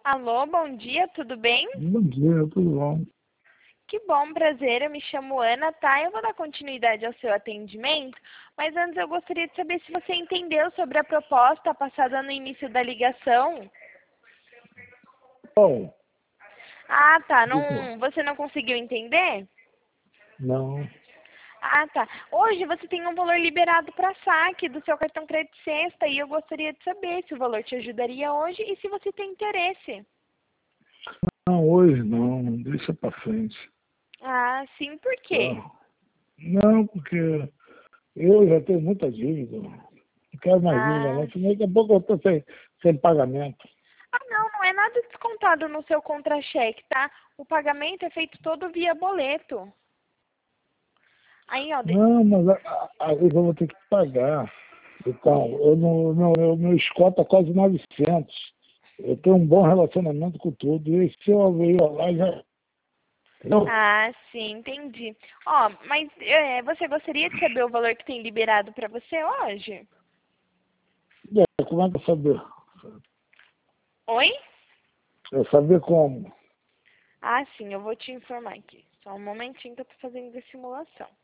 Alô, bom dia, tudo bem? Bom dia, tudo bom? Que bom, prazer, eu me chamo Ana, tá? Eu vou dar continuidade ao seu atendimento, mas antes eu gostaria de saber se você entendeu sobre a proposta passada no início da ligação. Bom, Ah, tá, digo, você não conseguiu entender? não, Ah, tá. Hoje você tem um valor liberado para saque do seu cartão crédito sexta e eu gostaria de saber se o valor te ajudaria hoje e se você tem interesse. não, hoje não, deixa pra frente, Ah, sim, por quê? tá? Não, porque eu já tenho muita dívida, não quero mais dívida Ah, não, senão daqui a pouco eu estou sem pagamento. Ah, não, não é nada descontado no seu contra-cheque, tá? O pagamento é feito todo via boleto. Aí, ó, Não, mas eu vou ter que pagar. Então, o meu score está quase 900. Eu tenho um bom relacionamento com tudo, e se eu ir lá já... Entendeu? ah, sim, entendi. Ó, mas você gostaria de saber o valor que tem liberado para você hoje? Como é que eu saber? Oi? Eu saber como? Ah, sim, eu vou te informar aqui. Só um momentinho que eu tô fazendo a simulação.